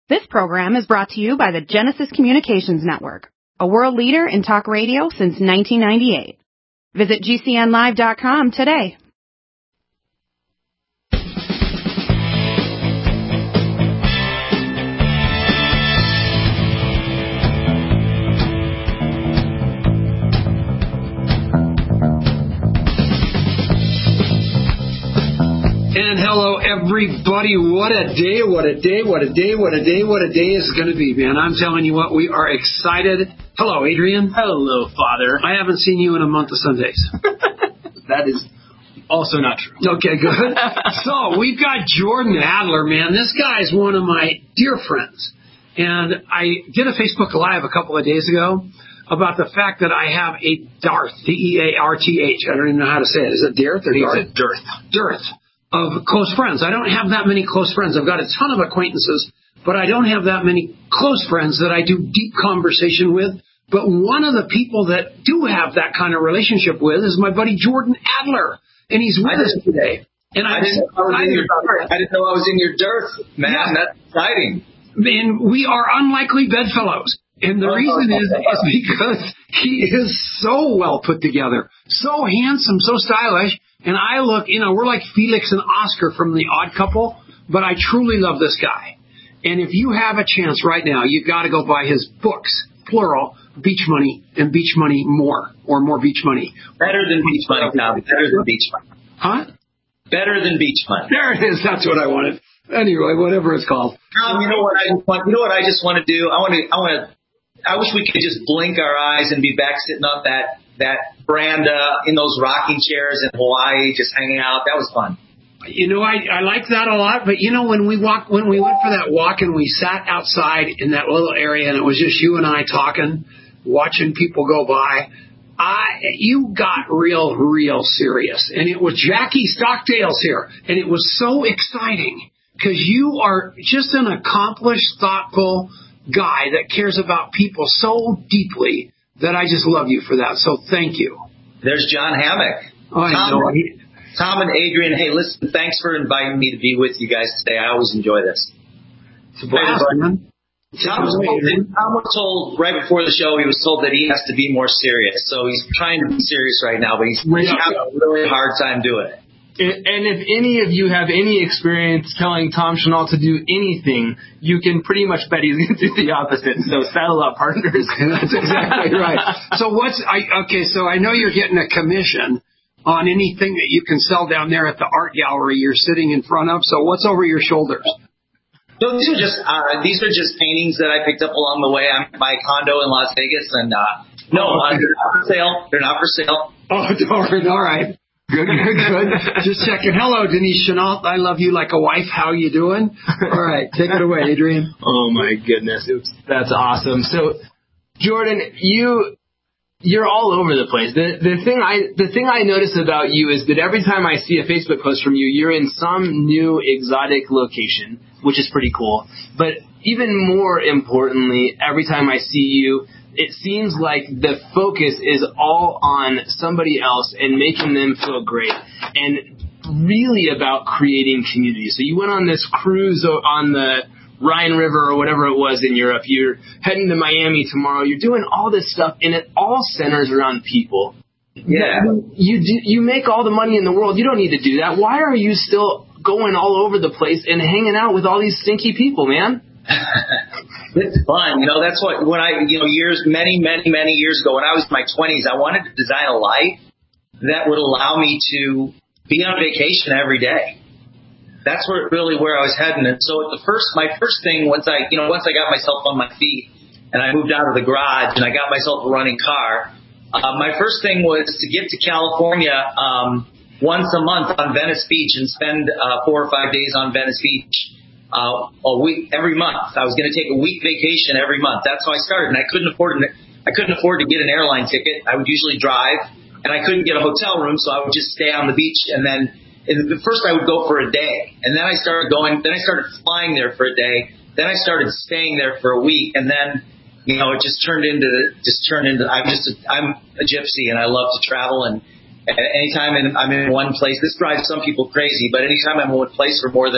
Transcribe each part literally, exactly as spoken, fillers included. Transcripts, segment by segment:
This program is brought to you by the Genesis Communications Network, a world leader in talk radio since nineteen ninety-eight. Visit G C N live dot com today. And hello, everybody. What a day, what a day, what a day, what a day, what a day is going to be, man. I'm telling you what, we are excited. Hello, Adrian. Hello, Father. I haven't seen you in a month of Sundays. That is also not true. Okay, good. So, we've got Jordan Adler, man. This guy is one of my dear friends. And I did a Facebook Live a couple of days ago about the fact that I have a dearth, D E A R T H. I don't even know how to say it. Is it dearth or dearth? It's a dearth. Dearth. Of close friends. I don't have that many close friends. I've got a ton of acquaintances, but I don't have that many close friends that I do deep conversation with. But one of the people that do have that kind of relationship with is my buddy Jordan Adler, and he's with us today. And I didn't, know I, was in your, I didn't know I was in your dearth, man. Yeah. That's exciting. And we are unlikely bedfellows. And the reason is, is because he is so well put together, so handsome, so stylish. And I look, you know, we're like Felix and Oscar from The Odd Couple, but I truly love this guy. And if you have a chance right now, you got to go buy his books, plural, Beach Money and Beach Money More, or More Beach Money. Better than Beach Money, Tom. Better than Beach Money. Huh? Better than Beach Money. There it is. That's what I wanted. Anyway, whatever it's called. Tom, you know what I want? You know what I just want to do? I want to. I want to. I wish we could just blink our eyes and be back sitting on that that veranda in those rocking chairs in Hawaii, just hanging out. That was fun. You know, I, I like that a lot. But you know, when we walk, when we went for that walk and we sat outside in that little area and it was just you and I talking, watching people go by, I you got real, real serious. And it was Jackie Stockdale's here, and it was so exciting because you are just an accomplished, thoughtful guy that cares about people so deeply that I just love you for that. So thank you. There's John Hammock. Oh, I Tom, know. Tom and Adrian, hey, listen, thanks for inviting me to be with you guys today. I always enjoy this. It's a blast, man. Tom was, told, Tom was told right before the show, he was told that he has to be more serious. So he's trying to be serious right now, but he's having a really hard time doing it. And if any of you have any experience telling Tom Chenault to do anything, you can pretty much bet he's going to do the opposite. So saddle up, partners. That's exactly right. So what's I okay? So I know you're getting a commission on anything that you can sell down there at the art gallery you're sitting in front of. So what's over your shoulders? So these are just uh, these are just paintings that I picked up along the way. I'm at my condo in Las Vegas, and uh, no, uh, they're not for sale. They're not for sale. Oh, darn! All right. Good, good, good. Just checking. Hello, Denise Chenault. I love you like a wife. How you doing? All right, take it away, Adrian. Oh my goodness, Oops. That's awesome. So, Jordan, you you're all over the place. The the thing I the thing I notice about you is that every time I see a Facebook post from you, you're in some new exotic location, which is pretty cool. But even more importantly, every time I see you, it seems like the focus is all on somebody else and making them feel great and really about creating community. So you went on this cruise on the Rhine River or whatever it was in Europe. You're heading to Miami tomorrow. You're doing all this stuff, and it all centers around people. Yeah. You do, you make all the money in the world. You don't need to do that. Why are you still going all over the place and hanging out with all these stinky people, man? It's fun. You know, that's what, when I, you know, years, many, many, many years ago, when I was in my twenties, I wanted to design a life that would allow me to be on vacation every day. That's where really where I was heading. And so the first, my first thing, once I, you know, once I got myself on my feet and I moved out of the garage and I got myself a running car, uh, my first thing was to get to California, um, once a month on Venice Beach and spend, uh, four or five days on Venice Beach. Uh, a week every month. I was going to take a week vacation every month. That's how I started, and I couldn't afford I couldn't afford to get an airline ticket. I would usually drive, and I couldn't get a hotel room, so I would just stay on the beach. And then at first I would go for a day, and then I started going. Then I started flying there for a day. Then I started staying there for a week, and then you know it just turned into just turned into. I'm just a, I'm a gypsy, and I love to travel. And, and anytime in, I'm in one place, this drives some people crazy, but anytime I'm in one place for more than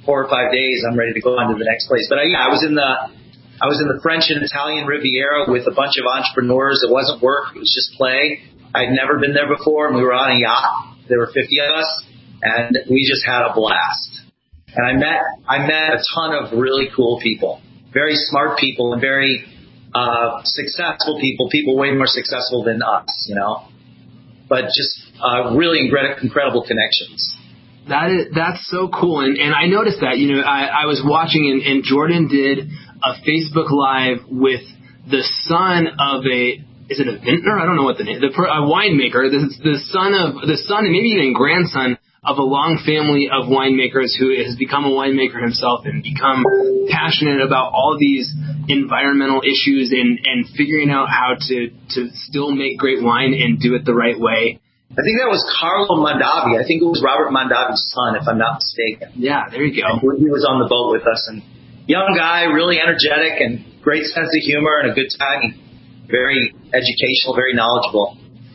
four or five days, I'm ready to go on to the next place. But I, yeah, I was in the, I was in the French and Italian Riviera with a bunch of entrepreneurs. It wasn't work. It was just play. I'd never been there before, and we were on a yacht. There were fifty of us, and we just had a blast. And I met, I met a ton of really cool people, very smart people, and very uh, successful people, people way more successful than us, you know, but just uh, really incredible connections. That is, that's so cool. And, and I noticed that, you know, I, I was watching and, and Jordan did a Facebook Live with the son of a, is it a vintner? I don't know what the name, the, a winemaker, the, the son of, the son and maybe even grandson of a long family of winemakers who has become a winemaker himself and become passionate about all these environmental issues and, and figuring out how to, to still make great wine and do it the right way. I think that was Carlo Mondavi. I think it was Robert Mondavi's son, if I'm not mistaken. Yeah, there you go. He was on the boat with us, and young guy, really energetic, and great sense of humor and a good time. Very educational, very knowledgeable.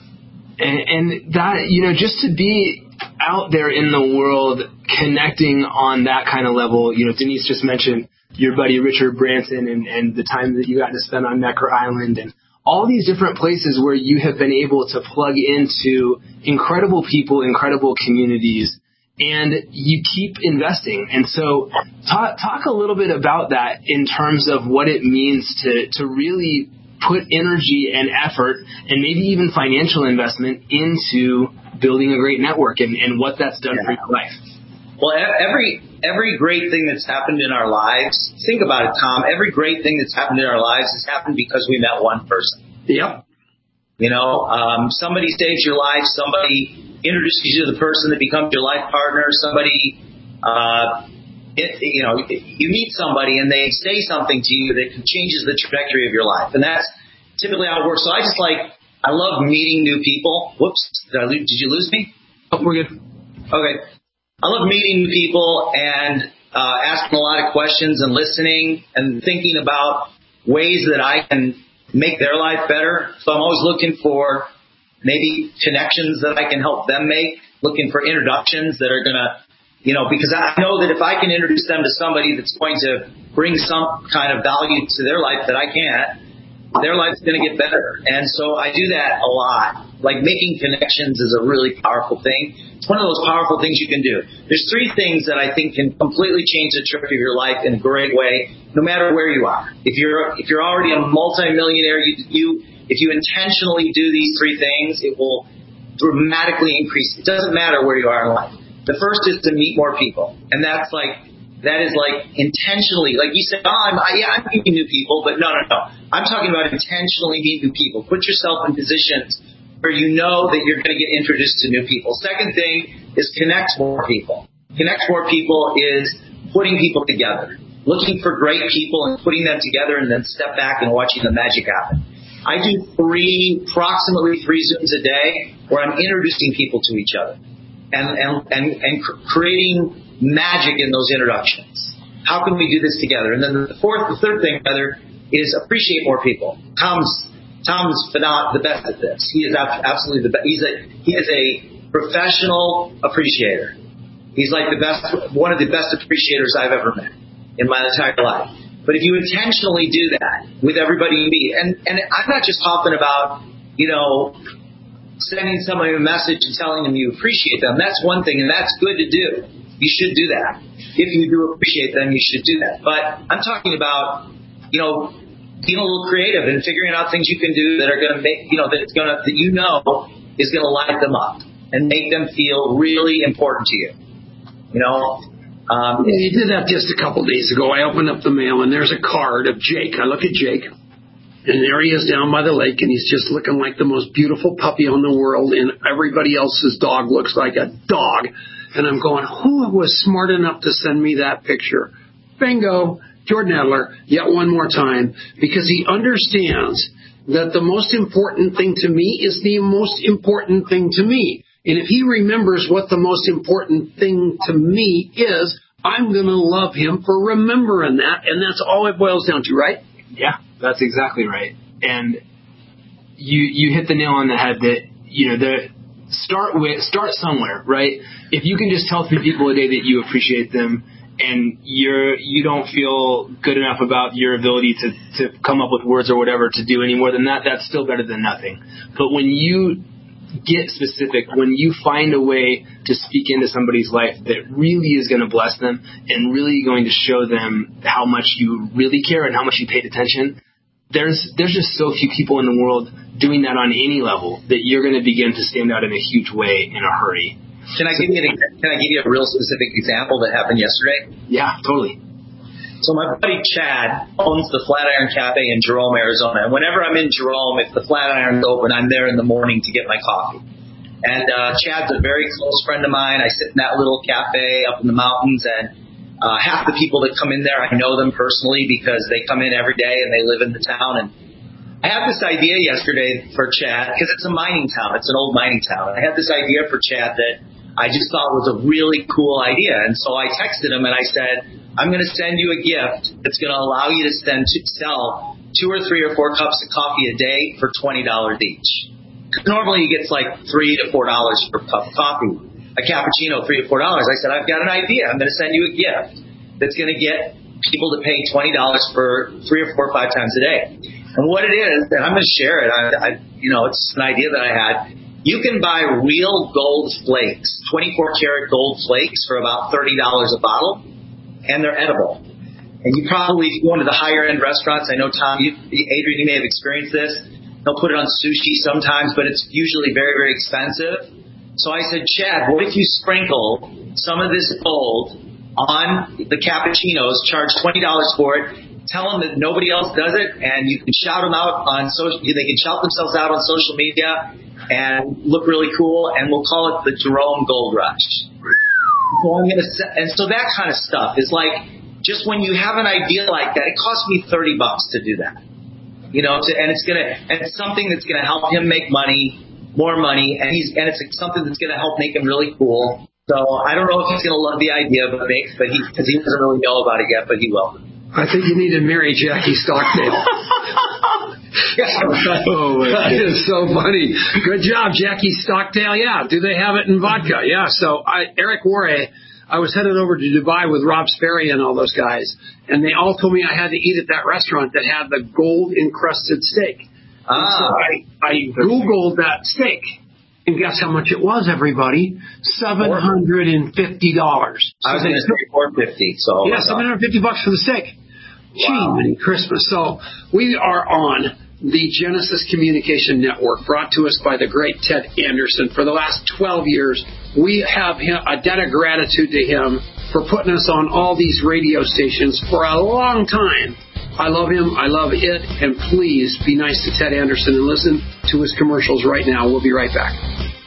And, and that, you know, just to be out there in the world connecting on that kind of level, you know, Denise just mentioned your buddy Richard Branson and, and the time that you got to spend on Necker Island and all these different places where you have been able to plug into incredible people, incredible communities, and you keep investing. And so talk, talk a little bit about that in terms of what it means to, to really put energy and effort and maybe even financial investment into building a great network and, and what that's done yeah. for your life. Well, every every great thing that's happened in our lives, think about it, Tom, every great thing that's happened in our lives has happened because we met one person. Yep. You know, um, somebody saves your life, somebody introduces you to the person that becomes your life partner, somebody, uh, it, you know, you meet somebody and they say something to you that changes the trajectory of your life. And that's typically how it works. So I just like, I love meeting new people. Whoops, did, I, did you lose me? Oh, we're good. Okay. I love meeting new people and uh, asking a lot of questions and listening and thinking about ways that I can make their life better. So I'm always looking for maybe connections that I can help them make, looking for introductions that are going to, you know, because I know that if I can introduce them to somebody that's going to bring some kind of value to their life that I can't, their life's going to get better. And so I do that a lot. Like making connections is a really powerful thing. It's one of those powerful things you can do. There's three things that I think can completely change the trajectory of your life in a great way, no matter where you are. If you're if you're already a multimillionaire, you, you if you intentionally do these three things, it will dramatically increase. It doesn't matter where you are in life. The first is to meet more people, and that's like that is like intentionally, like you said, oh, I'm, I, yeah, I'm meeting new people, but no, no, no. I'm talking about intentionally meeting new people. Put yourself in positions where you know that you're going to get introduced to new people. Second thing is connect more people. Connect more people is putting people together, looking for great people and putting them together and then step back and watching the magic happen. I do three, approximately three Zooms a day where I'm introducing people to each other and, and, and, and cr- creating magic in those introductions. How can we do this together? And then the fourth, the third thing, rather, is appreciate more people. Tom's Tom's not the best at this. He is absolutely the best. He's a he is a professional appreciator. He's like the best, one of the best appreciators I've ever met in my entire life. But if you intentionally do that with everybody you meet, and and I'm not just talking about, you know, sending somebody a message and telling them you appreciate them. That's one thing, and that's good to do. You should do that. If you do appreciate them, you should do that. But I'm talking about, you know, being a little creative and figuring out things you can do that are going to make, you know, that it's going to, that you know is going to light them up and make them feel really important to you. You know, um, yeah, he did that just a couple days ago. I opened up the mail and there's a card of Jake. I look at Jake, and there he is down by the lake, and he's just looking like the most beautiful puppy on the world, and everybody else's dog looks like a dog. And I'm going, who was smart enough to send me that picture? Bingo, Jordan Adler, yet one more time, because he understands that the most important thing to me is the most important thing to me. And if he remembers what the most important thing to me is, I'm going to love him for remembering that. And that's all it boils down to, right? Yeah, that's exactly right. And you you hit the nail on the head that, you know, the start with start somewhere, right? If you can just tell three people a day that you appreciate them, and you're you don't feel good enough about your ability to, to come up with words or whatever to do any more than that, that's still better than nothing. But when you get specific, when you find a way to speak into somebody's life that really is going to bless them and really going to show them how much you really care and how much you paid attention, there's there's just so few people in the world doing that on any level that you're going to begin to stand out in a huge way in a hurry. Can I give you an, can I give you a real specific example that happened yesterday? Yeah, totally. So my buddy Chad owns the Flatiron Cafe in Jerome, Arizona. And whenever I'm in Jerome, if the Flatiron's open, I'm there in the morning to get my coffee. And uh, Chad's a very close friend of mine. I sit in that little cafe up in the mountains, and uh, half the people that come in there, I know them personally because they come in every day and they live in the town. And I had this idea yesterday for Chad, because it's a mining town. It's an old mining town. And I had this idea for Chad that I just thought was a really cool idea. And so I texted him and I said, I'm going to send you a gift that's going to allow you to send to sell two or three or four cups of coffee a day for twenty dollars each. Normally he gets like three to four dollars per cup of coffee. A cappuccino, three to four dollars. I said, I've got an idea. I'm going to send you a gift that's going to get people to pay twenty dollars for three or four or five times a day. And what it is, and I'm going to share it. I, I, you know, it's an idea that I had. You can buy real gold flakes, twenty-four karat gold flakes for about thirty dollars a bottle, and they're edible. And you probably, if you go into the higher end restaurants, I know Tom, you, Adrian, you may have experienced this. They'll put it on sushi sometimes, but it's usually very, very expensive. So I said, Chad, what if you sprinkle some of this gold on the cappuccinos, charge twenty dollars for it, tell them that nobody else does it, and you can shout them out on social, they can shout themselves out on social media and look really cool, and we'll call it the Jerome Gold Rush. So I'm gonna, and so that kind of stuff is like, just when you have an idea like that, it costs me thirty bucks to do that. You know, to, and it's gonna, and it's something that's gonna help him make money, more money, and he's, and it's something that's gonna help make him really cool. So I don't know if he's gonna love the idea, but make, but he, because he doesn't really know about it yet, but he will. I think you need to marry Jackie Stockdale. Oh, that is so funny. Good job, Jackie Stockdale. Yeah, do they have it in vodka? Yeah. So I, Eric Worre, I was headed over to Dubai with Rob Sperry and all those guys, and they all told me I had to eat at that restaurant that had the gold encrusted steak. Ah. So I, I Googled that steak, and guess how much it was, everybody? Seven hundred and fifty dollars. So I was going to say four fifty. So yeah, seven hundred fifty bucks for the steak. Wow. Gee, Christmas. So we are on the Genesis Communication Network, brought to us by the great Ted Anderson. For the last twelve years, we have him, a debt of gratitude to him for putting us on all these radio stations for a long time. I love him. I love it. And please be nice to Ted Anderson and listen to his commercials right now. We'll be right back.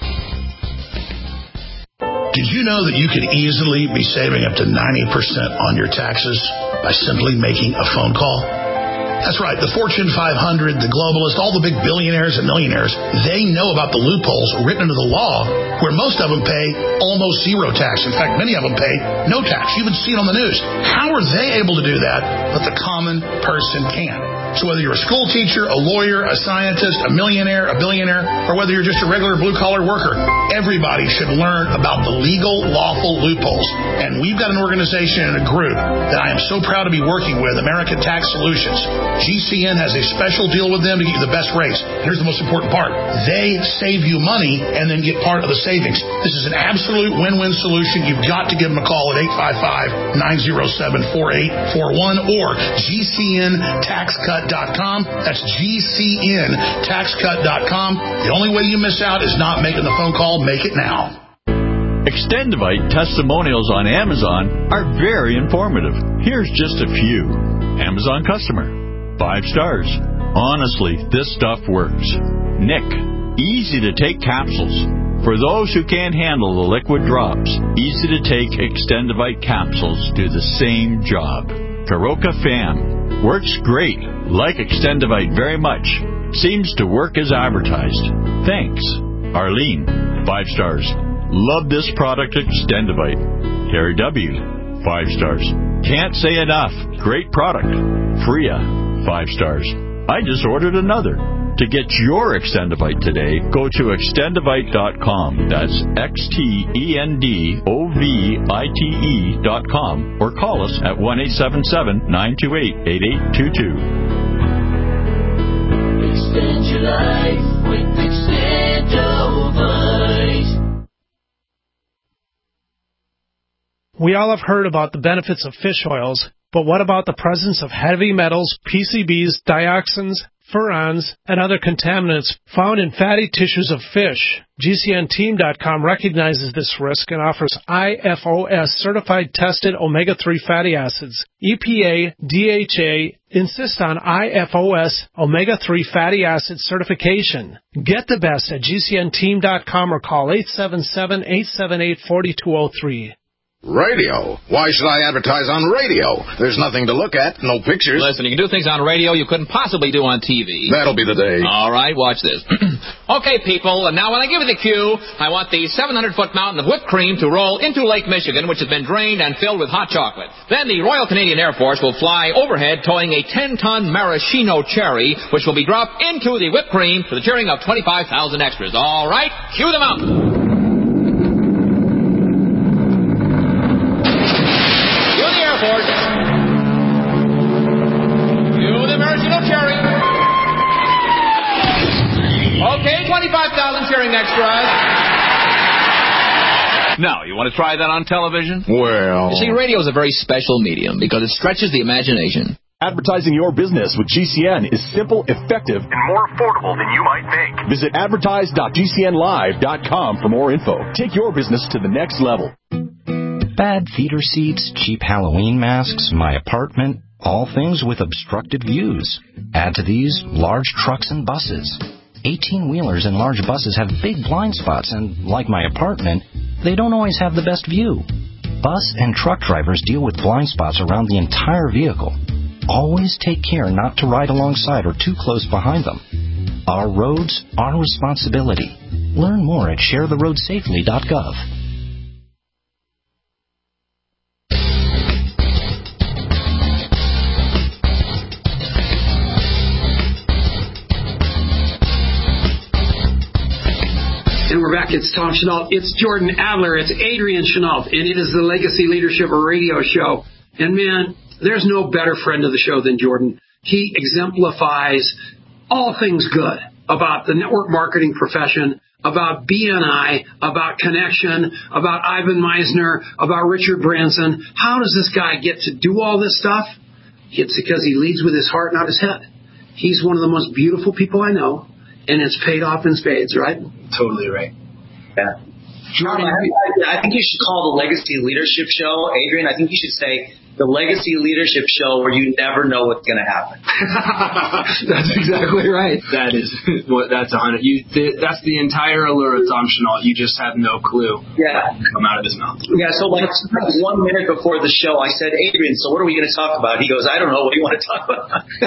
Did you know that you could easily be saving up to ninety percent on your taxes by simply making a phone call? That's right. The Fortune five hundred, the globalists, all the big billionaires and millionaires, they know about the loopholes written into the law where most of them pay almost zero tax. In fact, many of them pay no tax. You even see it on the news. How are they able to do that, but the common person can? So whether you're a school teacher, a lawyer, a scientist, a millionaire, a billionaire, or whether you're just a regular blue-collar worker, everybody should learn about the legal, lawful loopholes. And we've got an organization and a group that I am so proud to be working with, American Tax Solutions. G C N has a special deal with them to get you the best rates. Here's the most important part. They save you money and then get part of the savings. This is an absolute win-win solution. You've got to give them a call at eight five five, nine oh seven, four eight four one or G C N tax cut dot com. That's G C N tax cut dot com. The only way you miss out is not making the phone call. Make it now. Extendivite testimonials on Amazon are very informative. Here's just a few. Amazon customer. Five stars. Honestly, this stuff works. Nick. Easy to take capsules. For those who can't handle the liquid drops, easy to take Extendivite capsules do the same job. Karoka Fan. Works great. Like Extendivite very much. Seems to work as advertised. Thanks. Arlene. Five stars. Love this product, Extendivite. Terry W. Five stars. Can't say enough. Great product. Freya. Five stars. I just ordered another. To get your Extendovite today, go to extendovite dot com. That's X T E N D O V I T E dot com. Or call us at one eight seven seven, nine two eight, eight eight two two. Extend your life with Extendovite. We all have heard about the benefits of fish oils, but what about the presence of heavy metals, P C Bs, dioxins, furans, and other contaminants found in fatty tissues of fish? G C N team dot com recognizes this risk and offers I F O S certified tested omega three fatty acids. E P A, D H A insist on I F O S omega three fatty acid certification. Get the best at G C N team dot com or call eight seven seven, eight seven eight, four two zero three. Radio? Why should I advertise on radio? There's nothing to look at, no pictures. Listen, you can do things on radio you couldn't possibly do on T V. That'll be the day. All right, watch this. Okay, people, and now when I give you the cue, I want the seven hundred foot mountain of whipped cream to roll into Lake Michigan, which has been drained and filled with hot chocolate. Then the Royal Canadian Air Force will fly overhead towing a ten ton maraschino cherry, which will be dropped into the whipped cream to the cheering of twenty-five thousand extras. All right, cue the mountain. Okay, twenty-five thousand cheering extras. Now, you want to try that on television? Well... You see, radio is a very special medium because it stretches the imagination. Advertising your business with G C N is simple, effective, and more affordable than you might think. Visit advertise dot G C N live dot com for more info. Take your business to the next level. Bad theater seats, cheap Halloween masks, my apartment, all things with obstructed views. Add to these large trucks and buses. eighteen-wheelers and large buses have big blind spots, and like my apartment, they don't always have the best view. Bus and truck drivers deal with blind spots around the entire vehicle. Always take care not to ride alongside or too close behind them. Our roads, our responsibility. Learn more at share the road safely dot gov. And we're back. It's Tom Chenault. It's Jordan Adler. It's Adrian Chenault. And it is the Legacy Leadership Radio Show. And, man, there's no better friend of the show than Jordan. He exemplifies all things good about the network marketing profession, about B N I, about Connection, about Ivan Meisner, about Richard Branson. How does this guy get to do all this stuff? It's because he leads with his heart, not his head. He's one of the most beautiful people I know. And it's paid off in spades, right? Totally right. Yeah. Jordan, I, I think you should call the Legacy Leadership Show, Adrian. I think you should say the Legacy Leadership Show where you never know what's going to happen. That's exactly right. That is what. That's a hundred. You. Th- that's the entire allure of Tom Chenault. You just have no clue. Yeah. Come out of his mouth. Yeah. So like one minute before the show, I said, Adrian, so what are we going to talk about? He goes, I don't know. What do you want to talk about?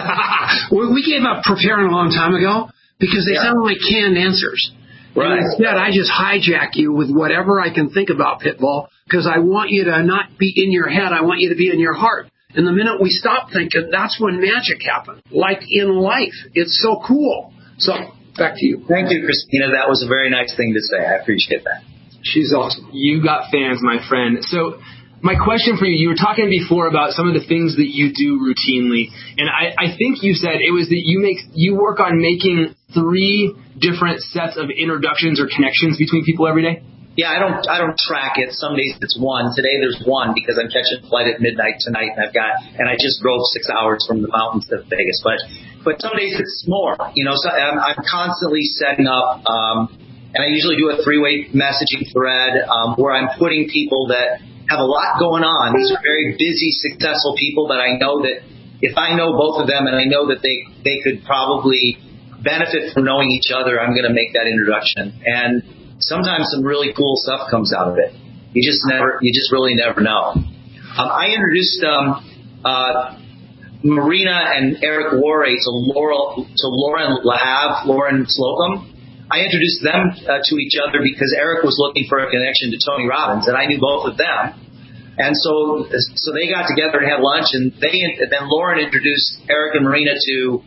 We gave up preparing a long time ago because they yeah. sound like canned answers. Right. And instead, I just hijack you with whatever I can think about, Pitbull, because I want you to not be in your head. I want you to be in your heart. And the minute we stop thinking, that's when magic happens. Like in life. It's so cool. So, back to you. Thank you, Christina. That was a very nice thing to say. I appreciate that. She's awesome. You got fans, my friend. So, my question for you, you were talking before about some of the things that you do routinely. And I, I think you said it was that you make you work on making three different sets of introductions or connections between people every day? Yeah, I don't I don't track it. Some days it's one. Today there's one because I'm catching a flight at midnight tonight, and I've got and I just drove six hours from the mountains to Vegas. But but some days it's more. You know, so I'm, I'm constantly setting up, um, and I usually do a three-way messaging thread um, where I'm putting people that have a lot going on. These are very busy, successful people that I know that if I know both of them and I know that they they could probably benefit from knowing each other, I'm going to make that introduction. And sometimes some really cool stuff comes out of it. You just never, you just really never know. Um, I introduced um, uh, Marina and Eric Worre to Laurel, to Lauren Lahave, Lauren Slocum. I introduced them uh, to each other because Eric was looking for a connection to Tony Robbins, and I knew both of them. And so, so they got together and had lunch, and they, and then Lauren introduced Eric and Marina to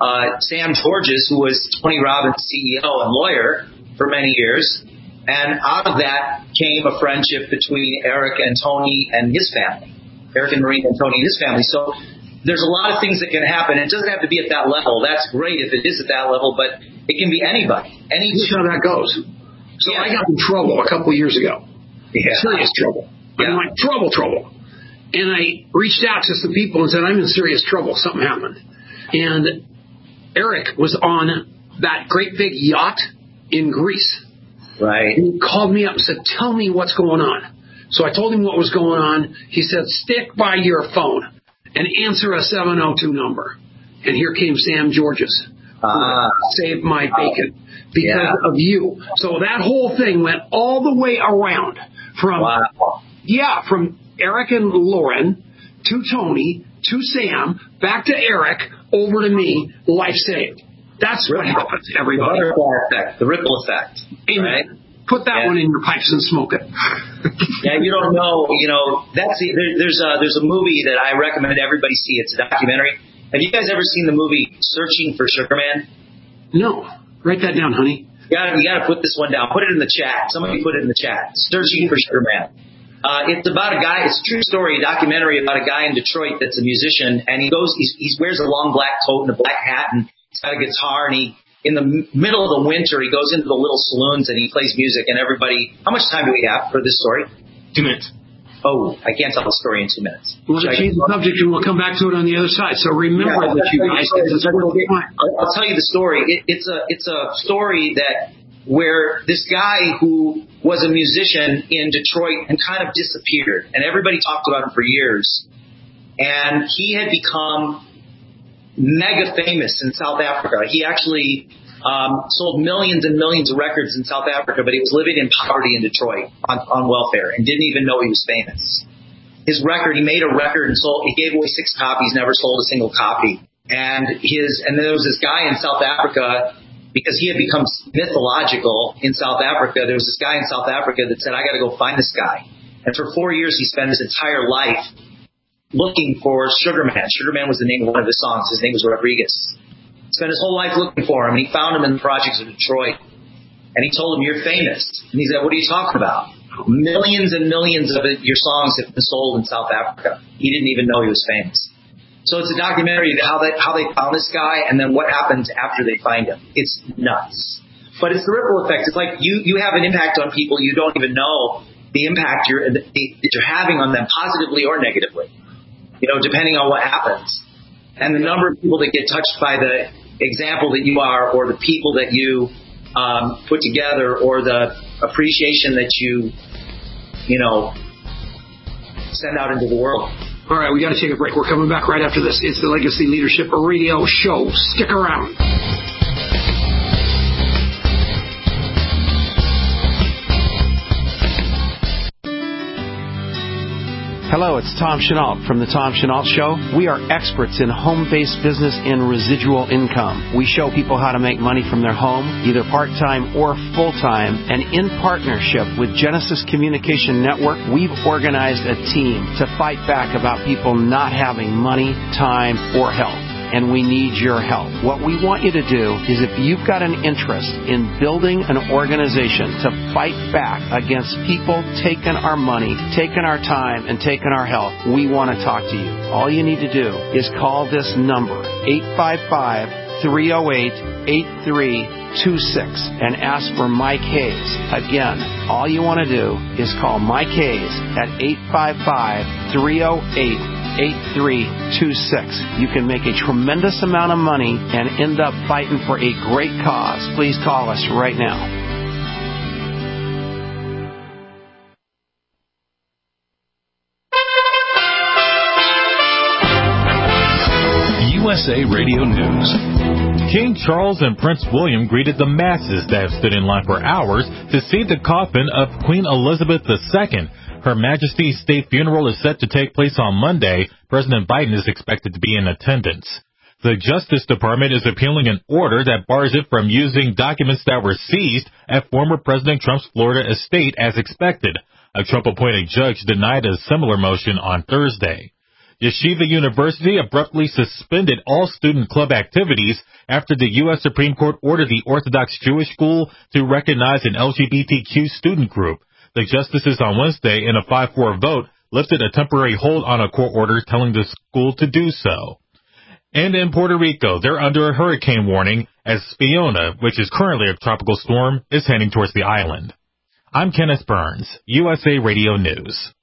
uh, Sam Georges, who was Tony Robbins' C E O and lawyer for many years. And out of that came a friendship between Eric and Tony and his family, Eric and Marina and Tony and his family. So there's a lot of things that can happen. It doesn't have to be at that level. That's great if it is at that level, but it can be anybody. Any That's how that goes. So yeah. I got in trouble a couple of years ago. Yeah. Serious trouble. Yeah. I'm like, trouble, trouble. And I reached out to some people and said, I'm in serious trouble. Something happened. And Eric was on that great big yacht in Greece. Right. And he called me up and said, tell me what's going on. So I told him what was going on. He said, stick by your phone and answer a seven oh two number. And here came Sam Georges. Uh, saved my bacon because yeah. of you. So that whole thing went all the way around from, wow. yeah, from Eric and Lauren to Tony to Sam, back to Eric, over to me, life saved. That's what happens, everybody. The butterfly effect, the ripple effect. Amen. Right? Put that yeah. one in your pipes and smoke it. Yeah, you don't know. You know, that's there, there's a there's a movie that I recommend everybody see. It's a documentary. Have you guys ever seen the movie Searching for Sugar Man? No. Write that down, honey. You gotta, you gotta put this one down. Put it in the chat. Somebody put it in the chat. Searching for Sugar Man. Uh, it's about a guy. It's a true story, a documentary about a guy in Detroit that's a musician, and he goes. He's, he wears a long black coat and a black hat, and he's got a guitar, and he. In the middle of the winter, he goes into the little saloons and he plays music, and everybody. How much time do we have for this story? Two minutes. Oh, I can't tell the story in two minutes. We'll change the subject and we'll come back to it on the other side. So remember yeah, that you guys. I'll, I'll tell you the story. It, it's a it's a story that where this guy who was a musician in Detroit and kind of disappeared, and everybody talked about him for years, and he had become mega famous in South Africa. He actually um, sold millions and millions of records in South Africa, but he was living in poverty in Detroit on, on welfare and didn't even know he was famous. His record, he made a record and sold. He gave away six copies, never sold a single copy. And his and then there was this guy in South Africa, because he had become mythological in South Africa. There was this guy in South Africa that said, "I got to go find this guy." And for four years, he spent his entire life looking for Sugar Man. Sugar Man was the name of one of his songs. His name was Rodriguez. Spent his whole life looking for him, and he found him in the projects of Detroit. And he told him, "You're famous." And he said, "What are you talking about? Millions and millions of it, your songs have been sold in South Africa." He didn't even know he was famous. So it's a documentary of how they how they found this guy, and then what happens after they find him. It's nuts. But it's the ripple effect. It's like you you have an impact on people you don't even know the impact you're that you're having on them, positively or negatively. You know, depending on what happens. And the number of people that get touched by the example that you are, or the people that you um, put together, or the appreciation that you, you know, send out into the world. All right, we got to take a break. We're coming back right after this. It's the Legacy Leadership Radio Show. Stick around. Hello, it's Tom Chenault from The Tom Chenault Show. We are experts in home-based business and residual income. We show people how to make money from their home, either part-time or full-time. And in partnership with Genesis Communication Network, we've organized a team to fight back about people not having money, time, or health. And we need your help. What we want you to do is, if you've got an interest in building an organization to fight back against people taking our money, taking our time, and taking our health, we want to talk to you. All you need to do is call this number, eight five five, three oh eight, eight three two six, and ask for Mike Hayes. Again, all you want to do is call Mike Hayes at eight five five, three oh eight, eight three two six. You can make a tremendous amount of money and end up fighting for a great cause. Please call us right now. U S A Radio News. King Charles and Prince William greeted the masses that have stood in line for hours to see the coffin of Queen Elizabeth the Second. Her Majesty's state funeral is set to take place on Monday. President Biden is expected to be in attendance. The Justice Department is appealing an order that bars it from using documents that were seized at former President Trump's Florida estate as expected. A Trump-appointed judge denied a similar motion on Thursday. Yeshiva University abruptly suspended all student club activities after the U S Supreme Court ordered the Orthodox Jewish school to recognize an L G B T Q student group. The justices on Wednesday, in a five four vote, lifted a temporary hold on a court order telling the school to do so. And in Puerto Rico, they're under a hurricane warning as Fiona, which is currently a tropical storm, is heading towards the island. I'm Kenneth Burns, U S A Radio News.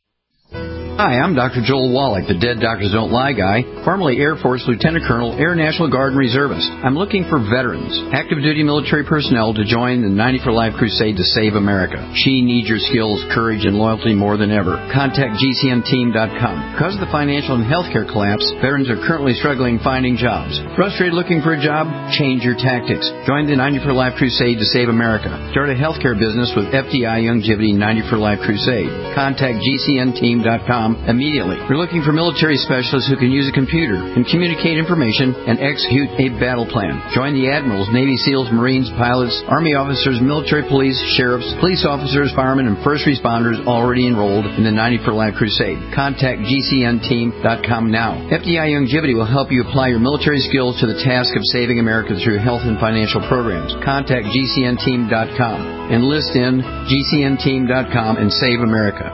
Hi, I'm Doctor Joel Wallach, the Dead Doctors Don't Lie guy, formerly Air Force Lieutenant Colonel, Air National Guard and Reservist. I'm looking for veterans, active duty military personnel to join the ninety for Life crusade to save America. She needs your skills, courage, and loyalty more than ever. Contact G C N team dot com. Because of the financial and healthcare collapse, veterans are currently struggling finding jobs. Frustrated looking for a job? Change your tactics. Join the ninety for Life crusade to save America. Start a healthcare business with F D I Youngevity ninety for Life crusade. Contact G C N team dot com immediately. We're looking for military specialists who can use a computer and communicate information and execute a battle plan. Join the admirals, Navy SEALs, Marines, pilots, Army officers, military police, sheriffs, police officers, firemen, and first responders already enrolled in the ninety for Life crusade. Contact G C N team dot com now. F D I Youngevity will help you apply your military skills to the task of saving America through health and financial programs. Contact G C N team dot com. Enlist in G C N team dot com and save America.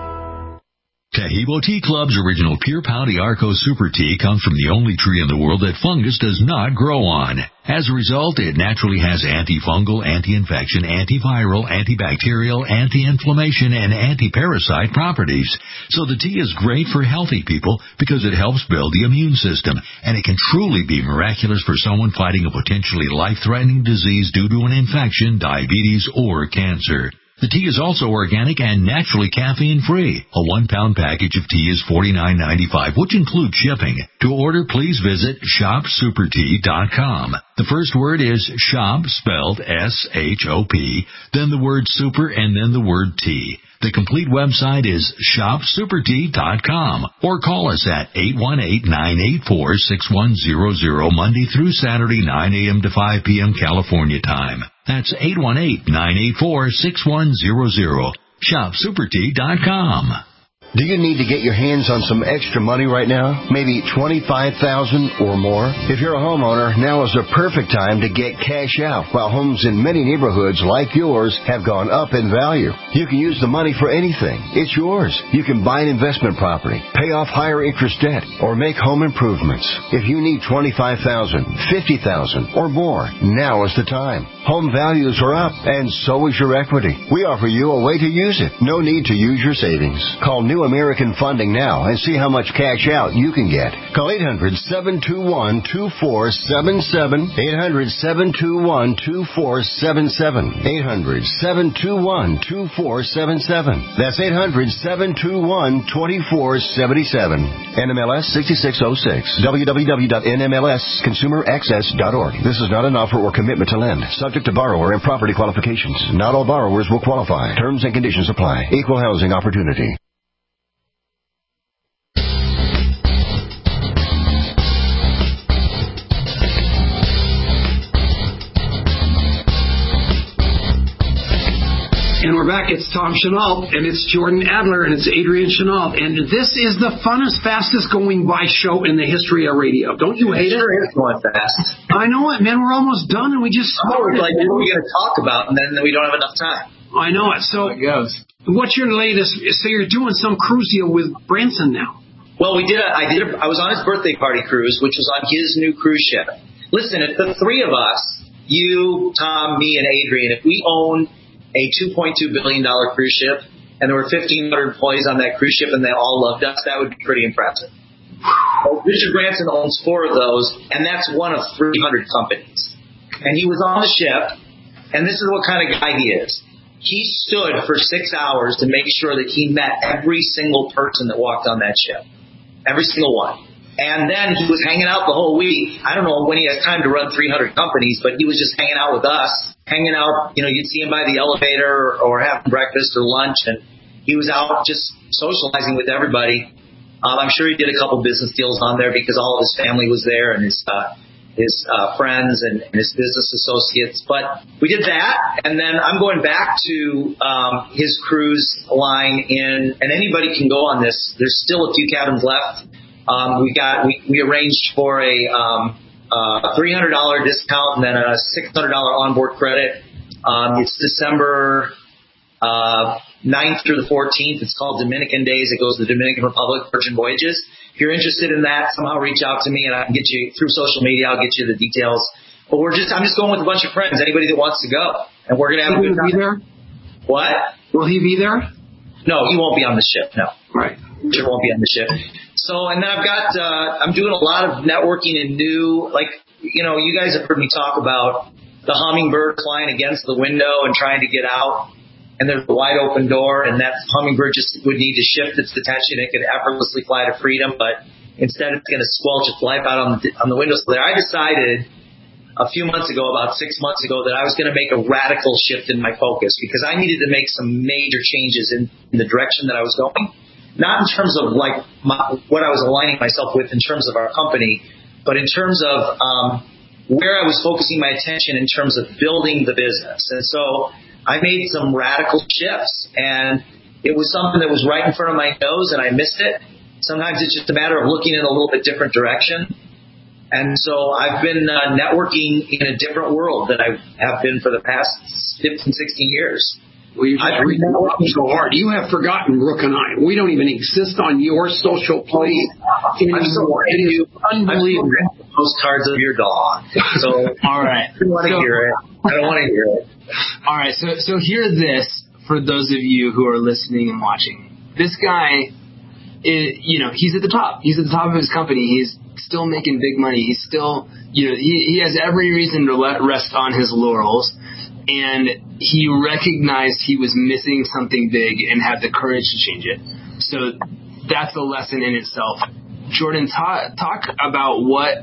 Tahibo Tea Club's original Pure Pau Arco Super Tea comes from the only tree in the world that fungus does not grow on. As a result, it naturally has antifungal, anti-infection, antiviral, antibacterial, anti-inflammation, and anti-parasite properties. So the tea is great for healthy people because it helps build the immune system, and it can truly be miraculous for someone fighting a potentially life-threatening disease due to an infection, diabetes, or cancer. The tea is also organic and naturally caffeine-free. A one-pound package of tea is forty-nine ninety-five, which includes shipping. To order, please visit shop super tea dot com. The first word is shop, spelled S H O P, then the word super, and then the word tea. The complete website is shop super tea dot com, or call us at eight one eight, nine eight four, six one zero zero Monday through Saturday, nine a.m. to five p.m. California time. That's eight one eight, nine eight four, six one zero zero. shop super tea dot com. Do you need to get your hands on some extra money right now? Maybe twenty-five thousand dollars or more? If you're a homeowner, now is the perfect time to get cash out, while homes in many neighborhoods like yours have gone up in value. You can use the money for anything. It's yours. You can buy an investment property, pay off higher interest debt, or make home improvements. If you need twenty-five thousand dollars, fifty thousand dollars or more, now is the time. Home values are up, and so is your equity. We offer you a way to use it. No need to use your savings. Call New American Funding now and see how much cash out you can get. Call eight hundred, seven two one, two four seven seven, eight hundred, seven two one, two four seven seven, eight hundred, seven two one, two four seven seven. That's eight hundred, seven two one, two four seven seven. N M L S sixty-six oh six. w w w dot n m l s consumer access dot org. This is not an offer or commitment to lend. Subject to borrower and property qualifications. Not all borrowers will qualify. Terms and conditions apply. Equal housing opportunity. And we're back. It's Tom Chenault, and it's Jordan Adler, and it's Adrian Chenault. And this is the funnest, fastest going by show in the history of radio. Don't you hate it? It sure is going fast. I know it, man. We're almost done, and we just started. Oh, like, what are we going to talk about, and then we don't have enough time. I know it. So it goes. What's your latest? So you're doing some cruise deal with Branson now. Well, we did. A, I did. A, I was on his birthday party cruise, which was on his new cruise ship. Listen, if the three of us, you, Tom, me, and Adrian, if we owned a two point two billion dollars cruise ship, and there were fifteen hundred employees on that cruise ship, and they all loved us, that would be pretty impressive. Well, Richard Branson owns four of those, and that's one of three hundred companies. And he was on the ship, and this is what kind of guy he is. He stood for six hours to make sure that he met every single person that walked on that ship. Every single one. And then he was hanging out the whole week. I don't know when he has time to run three hundred companies, but he was just hanging out with us, hanging out. You know, you'd see him by the elevator or, or having breakfast or lunch, and he was out just socializing with everybody. Um, I'm sure he did a couple business deals on there because all of his family was there and his uh, his uh, friends and, and his business associates. But we did that, and then I'm going back to um, his cruise line in, and anybody can go on this. There's still a few cabins left. Um, we got we, we arranged for a um, uh, three hundred dollars discount and then a six hundred dollars onboard credit. Um, it's December uh, ninth through the fourteenth. It's called Dominican Days. It goes to the Dominican Republic, Virgin Voyages. If you're interested in that, somehow reach out to me and I can get you through social media. I'll get you the details. But we're just I'm just going with a bunch of friends. Anybody that wants to go, and we're gonna have a good time. Will he be there? What? Will he be there? No, he won't be on the ship. No. Right. He won't be on the ship. So, and then I've got, uh, I'm doing a lot of networking and new, like, you know, you guys have heard me talk about the hummingbird flying against the window and trying to get out. And there's a wide open door, and that hummingbird just would need to shift its attention. It could effortlessly fly to freedom, but instead it's going to squelch its life out on the, on the window. So there, I decided a few months ago, about six months ago, that I was going to make a radical shift in my focus because I needed to make some major changes in, in the direction that I was going. Not in terms of like my, what I was aligning myself with in terms of our company, but in terms of um, where I was focusing my attention in terms of building the business. And so I made some radical shifts, and it was something that was right in front of my nose, and I missed it. Sometimes it's just a matter of looking in a little bit different direction. And so I've been uh, networking in a different world than I have been for the past fifteen, sixteen years. Well, you're just reading so hard. You have forgotten Brooke and I. We don't even exist on your social plane. I'm so it is unbelievable. Postcards of your dog. So all right. I don't want to so, hear it. I don't want to hear it. All right. So so hear this for those of you who are listening and watching. This guy, is, you know, he's at the top. He's at the top of his company. He's still making big money. He's still, you know, he he has every reason to let rest on his laurels. And he recognized he was missing something big and had the courage to change it. So that's a lesson in itself. Jordan, talk, talk about what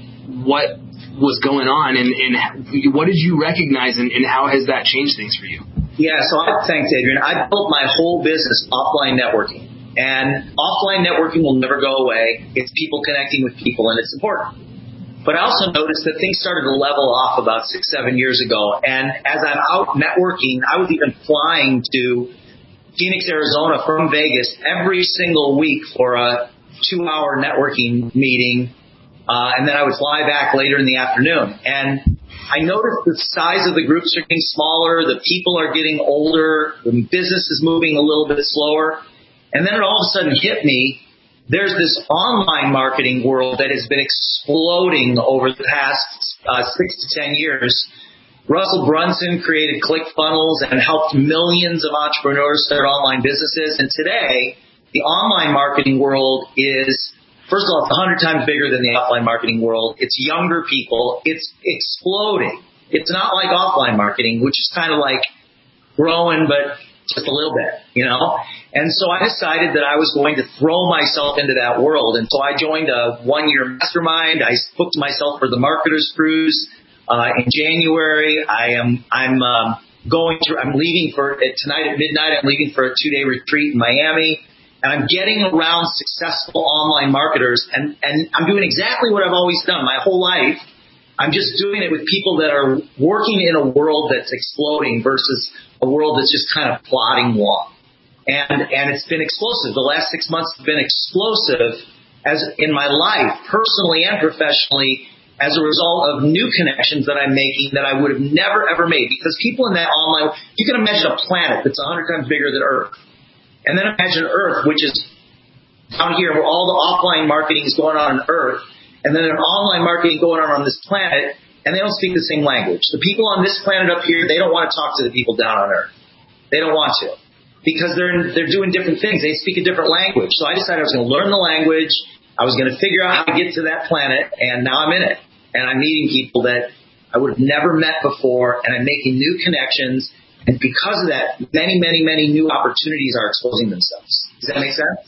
what was going on and, and what did you recognize and, and how has that changed things for you? Yeah, so I, thanks, Adrian. I built my whole business offline networking. And offline networking will never go away. It's people connecting with people, and it's important. But I also noticed that things started to level off about six, seven years ago. And as I'm out networking, I was even flying to Phoenix, Arizona from Vegas every single week for a two-hour networking meeting. Uh, and then I would fly back later in the afternoon. And I noticed the size of the groups are getting smaller. The people are getting older. The business is moving a little bit slower. And then it all of a sudden hit me. There's this online marketing world that has been exploding over the past uh, six to ten years. Russell Brunson created ClickFunnels and helped millions of entrepreneurs start online businesses. And today, the online marketing world is, first of all, it's a hundred times bigger than the offline marketing world. It's younger people. It's exploding. It's not like offline marketing, which is kind of like growing, but just a little bit, you know? And so I decided that I was going to throw myself into that world. And so I joined a one-year mastermind. I booked myself for the Marketers Cruise uh, in January. I am I'm um, going to I'm leaving for tonight at midnight. I'm leaving for a two-day retreat in Miami, and I'm getting around successful online marketers. And and I'm doing exactly what I've always done my whole life. I'm just doing it with people that are working in a world that's exploding versus a world that's just kind of plodding along. And and it's been explosive. The last six months have been explosive as in my life, personally and professionally, as a result of new connections that I'm making that I would have never, ever made. Because people in that online, you can imagine a planet that's a hundred times bigger than Earth. And then imagine Earth, which is down here where all the offline marketing is going on on Earth, and then an online marketing going on on this planet, and they don't speak the same language. The people on this planet up here, they don't want to talk to the people down on Earth. They don't want to. Because they're in, they're doing different things. They speak a different language. So I decided I was going to learn the language. I was going to figure out how to get to that planet, and now I'm in it. And I'm meeting people that I would have never met before, and I'm making new connections. And because of that, many, many, many new opportunities are exposing themselves. Does that make sense?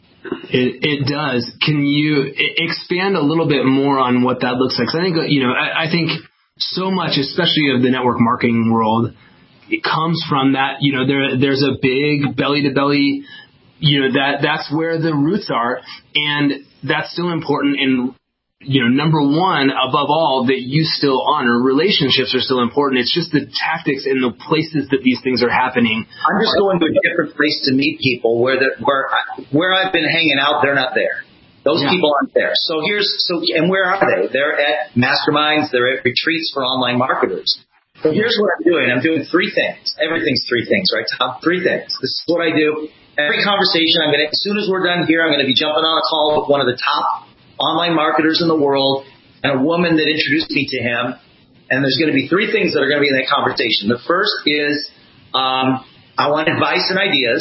It, it does. Can you expand a little bit more on what that looks like? 'Cause I think, you know, I, I think so much, especially of the network marketing world, it comes from that, you know, there, there's a big belly to belly, you know, that, that's where the roots are. And that's still important. And, you know, number one, above all, that you still honor relationships are still important. It's just the tactics and the places that these things are happening. I'm just going to a different place to meet people where the, where, I, where I've been hanging out, they're not there. Those Yeah. people aren't there. So here's so and where are they? They're at masterminds. They're at retreats for online marketers. So here's what I'm doing. I'm doing three things. Everything's three things, right, Tom? Three things. This is what I do. Every conversation, I'm going to, as soon as we're done here, I'm going to be jumping on a call with one of the top online marketers in the world and a woman that introduced me to him. And there's going to be three things that are going to be in that conversation. The first is um, I want advice and ideas.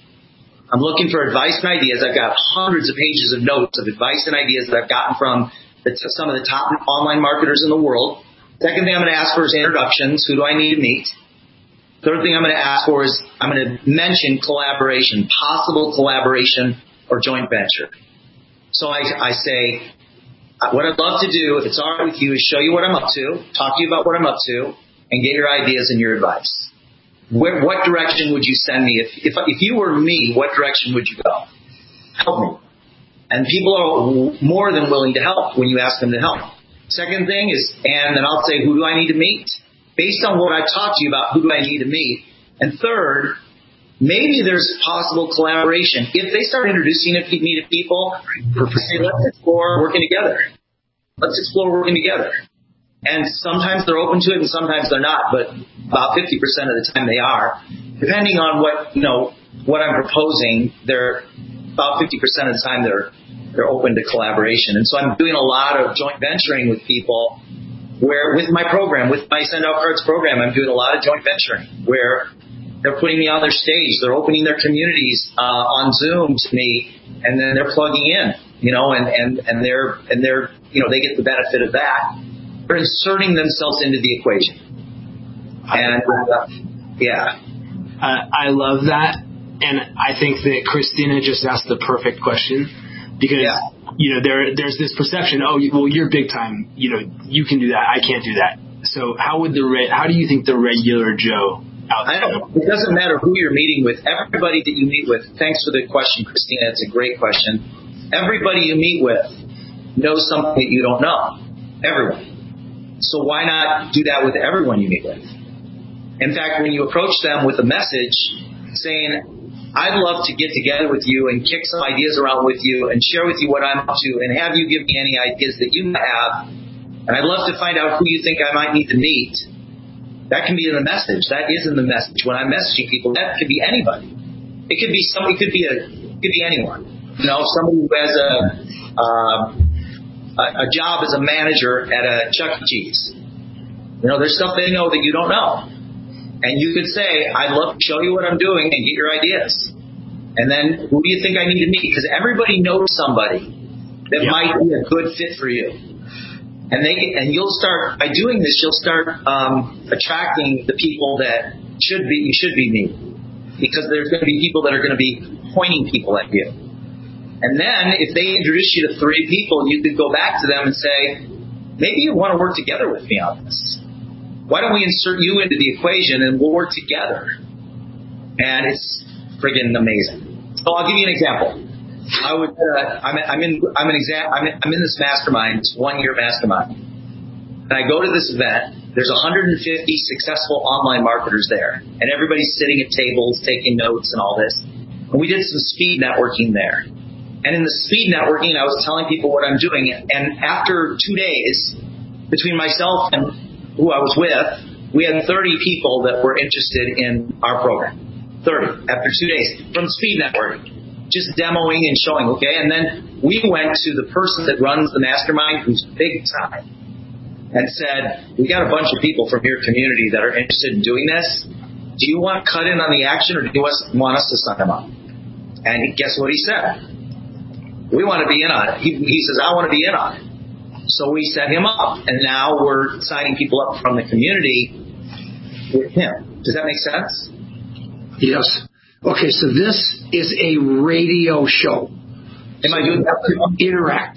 I'm looking for advice and ideas. I've got hundreds of pages of notes of advice and ideas that I've gotten from the, some of the top online marketers in the world. Second thing I'm going to ask for is introductions. Who do I need to meet? Third thing I'm going to ask for is I'm going to mention collaboration, possible collaboration or joint venture. So I, I say, what I'd love to do, if it's all right with you, is show you what I'm up to, talk to you about what I'm up to, and get your ideas and your advice. Where, what direction would you send me? If, if if you were me, what direction would you go? Help me. And people are more than willing to help when you ask them to help. Second thing is, and then I'll say, who do I need to meet? Based on what I've talked to you about, who do I need to meet? And third, maybe there's possible collaboration. If they start introducing me to people, say, let's explore working together. Let's explore working together. And sometimes they're open to it and sometimes they're not, but about fifty percent of the time they are. Depending on what, you know, what I'm proposing, they're about fifty percent of the time they're they're open to collaboration. And so I'm doing a lot of joint venturing with people where with my program, with my Send Out Cards program, I'm doing a lot of joint venturing where they're putting me on their stage. They're opening their communities uh, on Zoom to me, and then they're plugging in, you know, and, and, and they're, and they're, you know, they get the benefit of that. They're inserting themselves into the equation. And, uh, yeah. Uh, I love that. And I think that Christina just asked the perfect question because, yeah. you know, there there's this perception, oh, well, you're big time. You know, you can do that. I can't do that. So how would the re- how do you think the regular Joe out there? I don't, it doesn't matter who you're meeting with. Everybody that you meet with, thanks for the question, Christina. It's a great question. Everybody you meet with knows something that you don't know. Everyone. So why not do that with everyone you meet with? In fact, when you approach them with a message saying, I'd love to get together with you and kick some ideas around with you and share with you what I'm up to and have you give me any ideas that you might have. And I'd love to find out who you think I might need to meet. That can be in the message. That is in the message. When I'm messaging people, that could be anybody. It could be somebody. It could be a. It could be anyone. You know, somebody who has a uh, a, a job as a manager at a Chuck E. Cheese. You know, there's stuff they know that you don't know. And you could say, I'd love to show you what I'm doing and get your ideas. And then who do you think I need to meet? Because everybody knows somebody that yeah. might be a good fit for you. And they and you'll start, by doing this, you'll start um, attracting the people that should be you should be meeting. Because there's going to be people that are going to be pointing people at you. And then if they introduce you to three people, you could go back to them and say, maybe you want to work together with me on this. Why don't we insert you into the equation and we'll work together? And it's friggin' amazing. So I'll give you an example. I would, uh, I'm, I'm in, I'm an exam, I'm in, I'm in this mastermind, one year mastermind. And I go to this event. There's one hundred fifty successful online marketers there, and everybody's sitting at tables taking notes and all this. And we did some speed networking there. And in the speed networking, I was telling people what I'm doing. And after two days, between myself and who I was with, we had thirty people that were interested in our program. thirty after two days from speed networking, just demoing and showing, okay? And then we went to the person that runs the mastermind, who's big time, and said, we got a bunch of people from your community that are interested in doing this. Do you want to cut in on the action or do you want us to sign them up? And guess what he said? We want to be in on it. He, he says, I want to be in on it. So we set him up, and now we're signing people up from the community with him. Does that make sense? Yes. Okay, so this is a radio show. Am I doing that? Interact.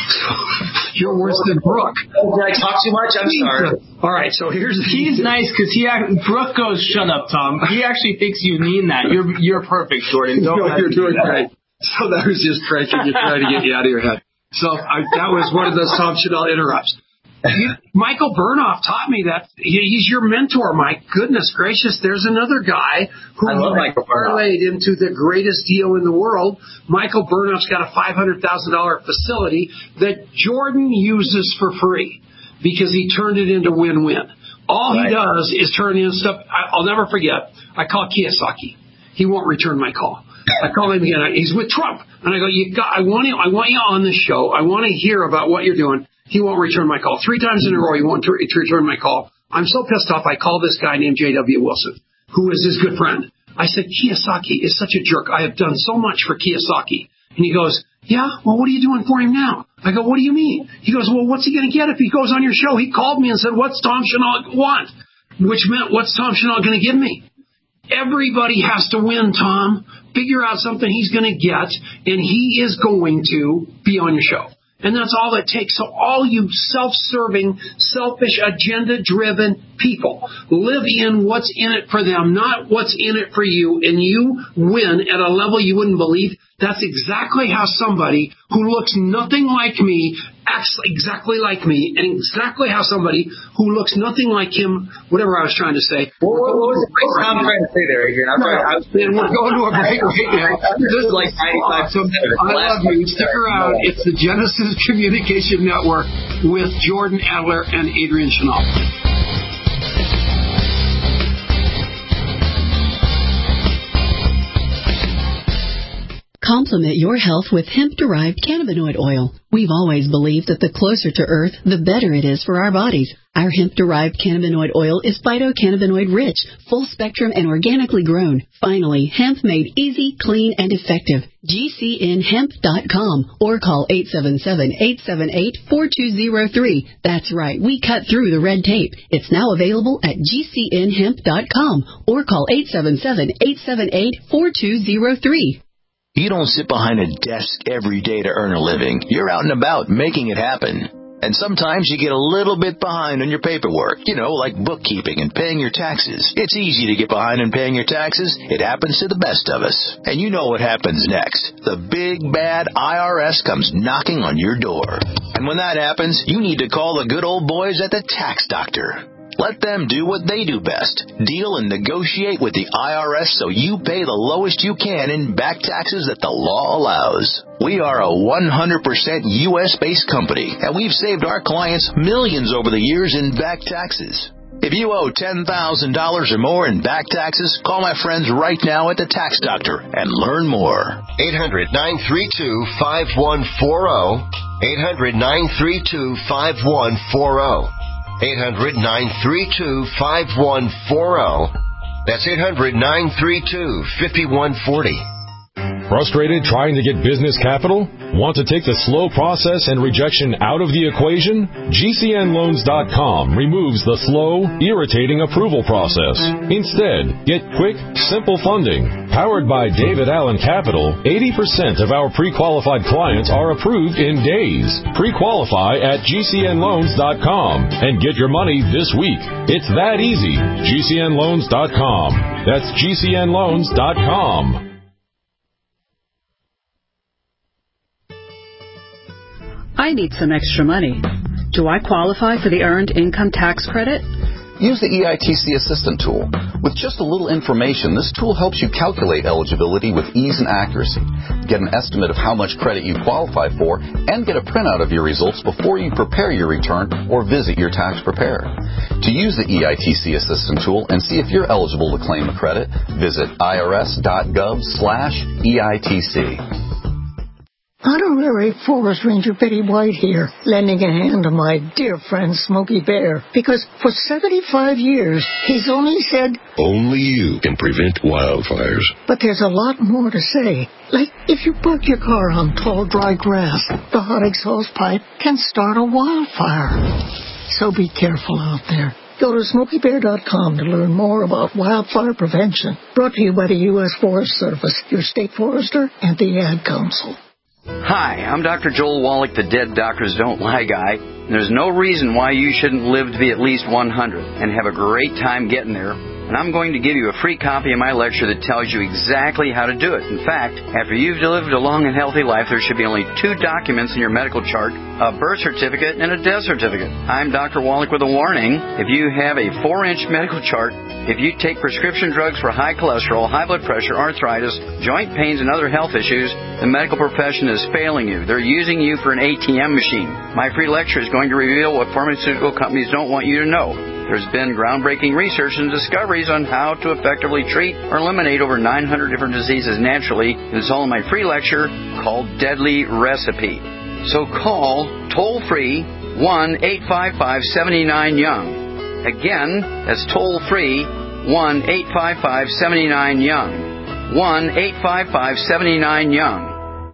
You're worse than Brooke. Oh, did I talk too much? I'm sorry. All right, so here's the He's nice because he Brooke goes, shut up, Tom. He actually thinks you mean that. You're you're perfect, Jordan. Don't no, you're doing great. So that was just pranking you, trying to get you out of your head. So I, that was one of those Tom Chanel interrupts. you, Michael Burnoff taught me that. He, he's your mentor. My goodness gracious, there's another guy who parlayed into the greatest deal in the world. Michael Burnoff's got a five hundred thousand dollars facility that Jordan uses for free because he turned it into win-win. All right. He does is turn in stuff. I, I'll never forget. I call Kiyosaki. He won't return my call. I call him again. He's with Trump, and I go, "You got? I want you. I want you on the show. I want to hear about what you're doing." He won't return my call. Three times in a row, he won't t- return my call. I'm so pissed off. I call this guy named J W. Wilson, who is his good friend. I said, Kiyosaki is such a jerk. I have done so much for Kiyosaki. And he goes, yeah, well, what are you doing for him now? I go, what do you mean? He goes, well, what's he going to get if he goes on your show? He called me and said, what's Tom Chenault want? Which meant, what's Tom Chenault going to give me? Everybody has to win, Tom. Figure out something he's going to get, and he is going to be on your show. And that's all it takes. So all you self-serving, selfish, agenda-driven people, live in what's in it for them, not what's in it for you, and you win at a level you wouldn't believe. That's exactly how somebody who looks nothing like me acts exactly like me, and exactly how somebody who looks nothing like him, whatever I was trying to say. What, what, what was it I'm trying to say there, Adrian? I'm trying, I was, and we're going to a break right now. This is like ninety-five. I love you. Stick around. It's the Genesis Communication Network with Jordan Adler and Adrian Chenault. Complement your health with hemp-derived cannabinoid oil. We've always believed that the closer to Earth, the better it is for our bodies. Our hemp-derived cannabinoid oil is phytocannabinoid-rich, full-spectrum, and organically grown. Finally, hemp made easy, clean, and effective. G C N hemp dot com or call eight seven seven, eight seven eight, four two zero three. That's right, we cut through the red tape. It's now available at G C N hemp dot com or call eight seven seven, eight seven eight, four two zero three. You don't sit behind a desk every day to earn a living. You're out and about making it happen. And sometimes you get a little bit behind on your paperwork, you know, like bookkeeping and paying your taxes. It's easy to get behind in paying your taxes. It happens to the best of us. And you know what happens next. The big, bad I R S comes knocking on your door. And when that happens, you need to call the good old boys at the Tax Doctor. Let them do what they do best. Deal and negotiate with the I R S so you pay the lowest you can in back taxes that the law allows. We are a one hundred percent U S-based company, and we've saved our clients millions over the years in back taxes. If you owe ten thousand dollars or more in back taxes, call my friends right now at the Tax Doctor and learn more. eight hundred, nine three two, five one four zero. eight hundred, nine three two, five one four zero. eight hundred, nine three two, five one four zero. That's eight hundred, nine three two, five one four zero. Frustrated trying to get business capital? Want to take the slow process and rejection out of the equation? G C N loans dot com removes the slow, irritating approval process. Instead, get quick, simple funding. Powered by David Allen Capital, eighty percent of our pre-qualified clients are approved in days. Pre-qualify at G C N loans dot com and get your money this week. It's that easy. G C N loans dot com. That's G C N loans dot com. I need some extra money. Do I qualify for the Earned Income Tax Credit? Use the E I T C Assistant tool. With just a little information, this tool helps you calculate eligibility with ease and accuracy, get an estimate of how much credit you qualify for, and get a printout of your results before you prepare your return or visit your tax preparer. To use the E I T C Assistant tool and see if you're eligible to claim a credit, visit irs.gov slash EITC. Honorary Forest Ranger Betty White here, lending a hand to my dear friend Smokey Bear, because for seventy-five years, he's only said, only you can prevent wildfires. But there's a lot more to say. Like, if you park your car on tall, dry grass, the hot exhaust pipe can start a wildfire. So be careful out there. Go to Smokey Bear dot com to learn more about wildfire prevention. Brought to you by the U S Forest Service, your state forester, and the Ad Council. Hi, I'm Doctor Joel Wallach, the Dead Doctors Don't Lie guy. There's no reason why you shouldn't live to be at least one hundred and have a great time getting there and I'm going to give you a free copy of my lecture that tells you exactly how to do it. In fact, after you've lived a long and healthy life, there should be only two documents in your medical chart, a birth certificate and a death certificate. I'm Doctor Wallach with a warning. If you have a four-inch medical chart, if you take prescription drugs for high cholesterol, high blood pressure, arthritis, joint pains, and other health issues, the medical profession is failing you. They're using you for an A T M machine. My free lecture is going to reveal what pharmaceutical companies don't want you to know. There's been groundbreaking research and discoveries on how to effectively treat or eliminate over nine hundred different diseases naturally. It's all in my free lecture called Deadly Recipe. So call toll-free one eight five five, seven nine, young. Again, that's toll-free one eight five five, seven nine, young. one eight five five, seven nine, young.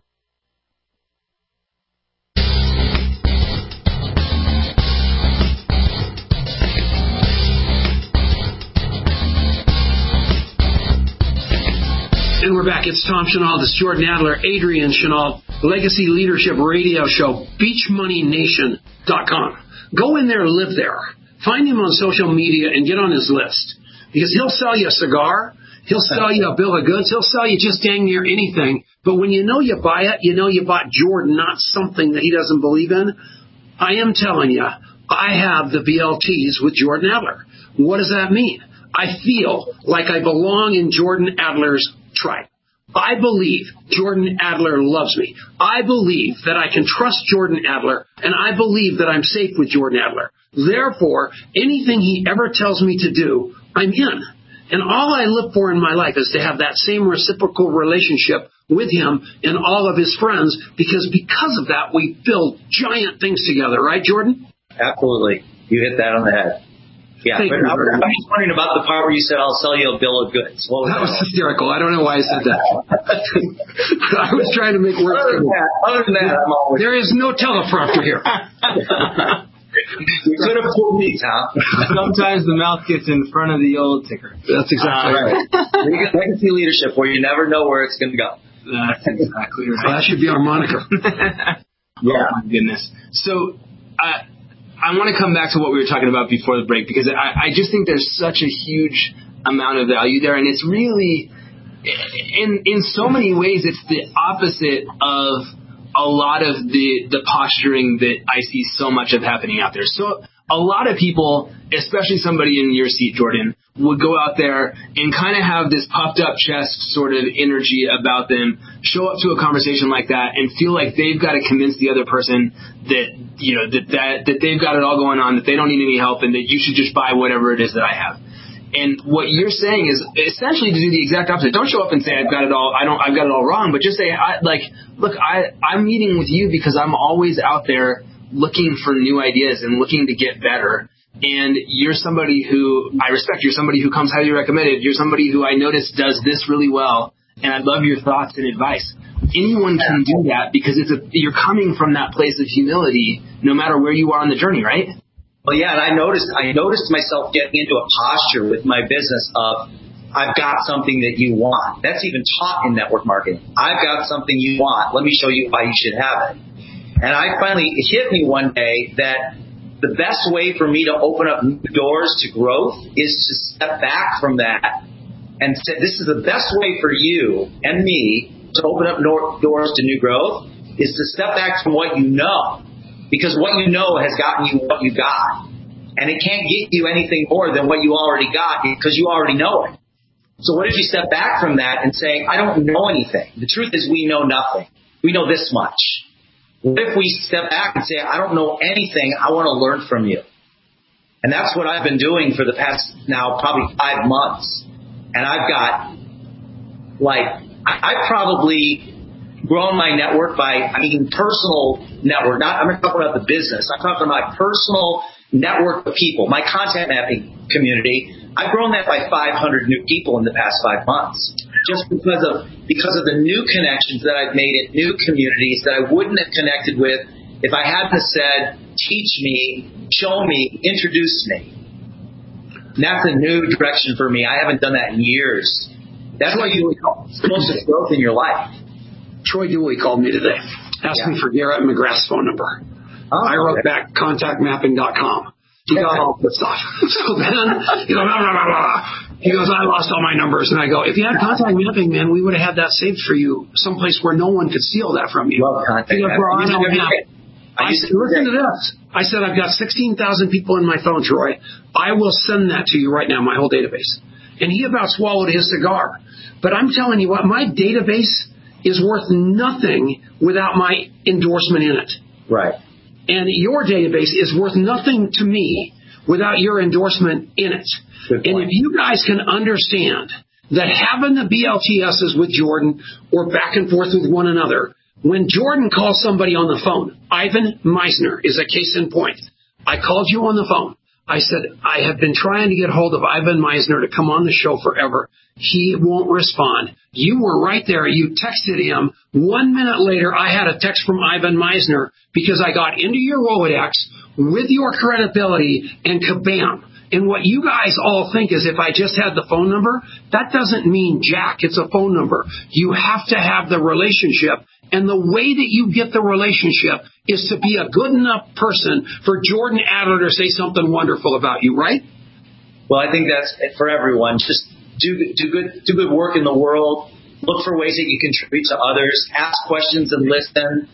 And we're back. It's Tom Chenault, this is Jordan Adler, Adrian Chenault, Legacy Leadership Radio Show, beach money nation dot com. Go in there and live there. Find him on social media and get on his list. Because he'll sell you a cigar, he'll sell you a bill of goods, he'll sell you just dang near anything. But when you know you buy it, you know you bought Jordan, not something that he doesn't believe in. I am telling you, I have the B L Ts with Jordan Adler. What does that mean? I feel like I belong in Jordan Adler's tribe. I believe Jordan Adler loves me. I believe that I can trust Jordan Adler, and I believe that I'm safe with Jordan Adler. Therefore, anything he ever tells me to do, I'm in. And all I look for in my life is to have that same reciprocal relationship with him and all of his friends, because because of that, we build giant things together. Right, Jordan? Absolutely. You hit that on the head. Yeah, Thank but you, I was wondering about the part where you said, I'll sell you a bill of goods. What was that that was hysterical. I don't know why I said that. I was trying to make words. Other than that, other than that I'm always... There is no teleprompter here. You could have fooled me, Tom. Sometimes the mouth gets in front of the old ticker. That's exactly uh, right. We get legacy leadership where you never know where it's going to go. That's exactly right. Well, that should be our moniker. Yeah. Oh, my goodness. So, uh, I want to come back to what we were talking about before the break, because I, I just think there's such a huge amount of value there, and it's really, in in so many ways, it's the opposite of a lot of the, the posturing that I see so much of happening out there. So a lot of people, especially somebody in your seat, Jordan, would go out there and kind of have this puffed up chest sort of energy about them, show up to a conversation like that and feel like they've got to convince the other person that, you know, that, that, that they've got it all going on, that they don't need any help, and that you should just buy whatever it is that I have. And what you're saying is essentially to do the exact opposite. Don't show up and say, I've got it all, I don't, I've got it all wrong, but just say, I, like, look, I, I'm meeting with you because I'm always out there looking for new ideas and looking to get better. And you're somebody who I respect. You're somebody who comes highly recommended. You're somebody who I notice does this really well, and I'd love your thoughts and advice. Anyone can do that because it's a, you're coming from that place of humility no matter where you are on the journey, right? Well, yeah, and I noticed I noticed myself getting into a posture with my business of, I've got something that you want. That's even taught in network marketing. I've got something you want. Let me show you why you should have it. And I finally, it hit me one day that the best way for me to open up new doors to growth is to step back from that and say, this is the best way for you and me to open up doors to new growth is to step back from what you know. Because what you know has gotten you what you got. And it can't get you anything more than what you already got because you already know it. So what if you step back from that and say, I don't know anything. The truth is we know nothing. We know this much. What if we step back and say, I don't know anything, I want to learn from you? And that's what I've been doing for the past now probably five months. And I've got, like, I've probably grown my network by, I mean, personal network. Not, I'm not talking about the business. I'm talking about my personal network of people, my content mapping community. I've grown that by five hundred new people in the past five months. Just because of because of the new connections that I've made in new communities that I wouldn't have connected with if I hadn't said, teach me, show me, introduce me. And that's a new direction for me. I haven't done that in years. That's why you explosive growth in your life. Troy Dooley called me today. Asked yeah. me for Garrett McGrath's phone number. Oh, I wrote okay. back contact mapping dot com. He got all pissed off. So then, you know, blah, blah, blah, blah. He goes, I lost all my numbers. And I go, if you had contact mapping, man, we would have had that saved for you someplace where no one could steal that from you. Love contact He goes, well, I don't have it. I said, listen to this. I said, I've got sixteen thousand people in my phone, Troy. I will send that to you right now, my whole database. And he about swallowed his cigar. But I'm telling you what, my database is worth nothing without my endorsement in it. Right. And your database is worth nothing to me without your endorsement in it. And if you guys can understand that having the B L T Ss with Jordan or back and forth with one another, when Jordan calls somebody on the phone, Ivan Meisner is a case in point. I called you on the phone. I said, I have been trying to get hold of Ivan Meisner to come on the show forever. He won't respond. You were right there. You texted him. One minute later, I had a text from Ivan Meisner because I got into your Rolodex with your credibility and kabam. And what you guys all think is if I just had the phone number, that doesn't mean jack. It's a phone number. You have to have the relationship. And the way that you get the relationship is to be a good enough person for Jordan Adler to say something wonderful about you, right? Well, I think that's it for everyone. Just do do good do good work in the world. Look for ways that you contribute to others. Ask questions and listen.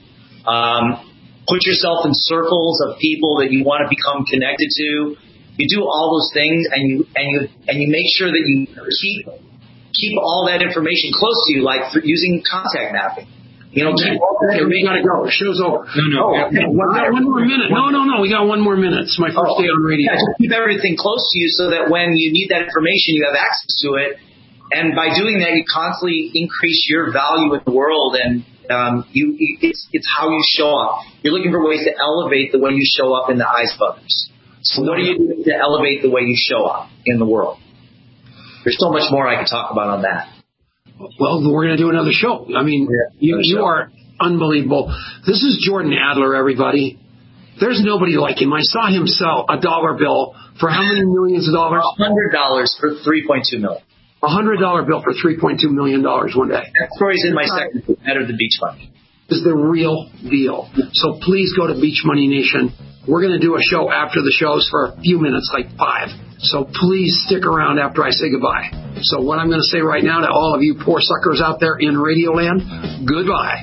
Um, put yourself in circles of people that you want to become connected to. You do all those things, and you and you and you make sure that you keep keep all that information close to you, like for using contact mapping. You know, okay, okay, we gotta go. The show's over. No, no, oh, okay. we got one more minute. No, no, no. We got one more minute. It's my first oh, day on radio. Yeah, just keep everything close to you so that when you need that information, you have access to it. And by doing that, you constantly increase your value in the world, and um, you it's it's how you show up. You're looking for ways to elevate the way you show up in the eyes of others. So what do you do to elevate the way you show up in the world? There's so much more I could talk about on that. Well, we're going to do another show. I mean, yeah, you, you are unbelievable. This is Jordan Adler, everybody. There's nobody like him. I saw him sell a dollar bill for how many millions of dollars? A hundred dollars for three point two million. A hundred dollar bill for three point two million dollars one day. That story's in my second book, Better Than Beach Money. This is the real deal. So please go to Beach Money Nation. We're going to do a show after the shows for a few minutes, like five. So please stick around after I say goodbye. So what I'm going to say right now to all of you poor suckers out there in Radioland, goodbye.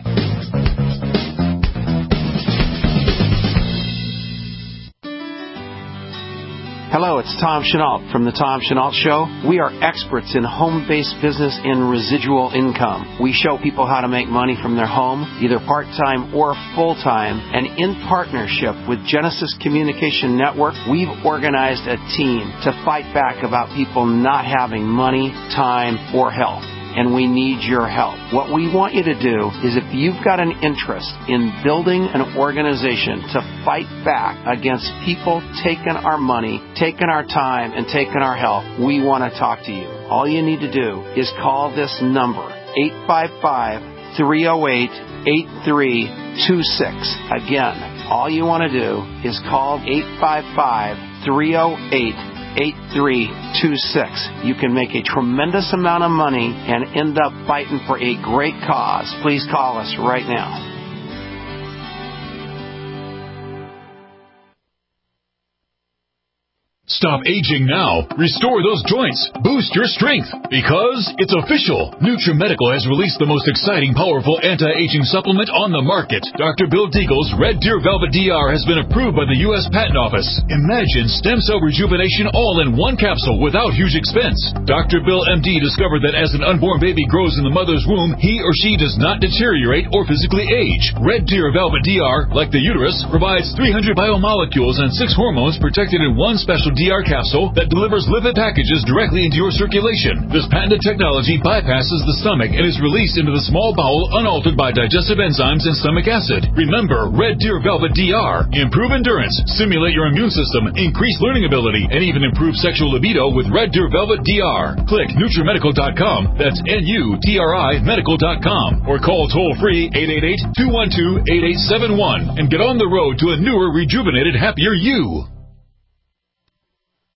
Hello, it's Tom Chenault from The Tom Chenault Show. We are experts in home-based business and residual income. We show people how to make money from their home, either part-time or full-time. And in partnership with Genesis Communication Network, we've organized a team to fight back about people not having money, time, or health. And we need your help. What we want you to do is if you've got an interest in building an organization to fight back against people taking our money, taking our time, and taking our health, we want to talk to you. All you need to do is call this number, eight five five, three oh eight, eight three two six. Again, all you want to do is call eight five five, three oh eight, eight three two six. You can make a tremendous amount of money and end up fighting for a great cause. Please call us right now. Stop aging now. Restore those joints. Boost your strength. Because it's official. NutriMedical has released the most exciting, powerful anti-aging supplement on the market. Doctor Bill Deagle's Red Deer Velvet D R has been approved by the U S Patent Office. Imagine stem cell rejuvenation all in one capsule without huge expense. Doctor Bill M D discovered that as an unborn baby grows in the mother's womb, he or she does not deteriorate or physically age. Red Deer Velvet D R, like the uterus, provides three hundred biomolecules and six hormones protected in one special D R capsule that delivers lipid packages directly into your circulation. This patented technology bypasses the stomach and is released into the small bowel unaltered by digestive enzymes and stomach acid. Remember, Red Deer Velvet D R. Improve endurance, stimulate your immune system, increase learning ability, and even improve sexual libido with Red Deer Velvet D R. Click NutriMedical dot com, that's N U T R I medical dot com, or call toll-free eight eight eight, two one two, eight eight seven one and get on the road to a newer, rejuvenated, happier you.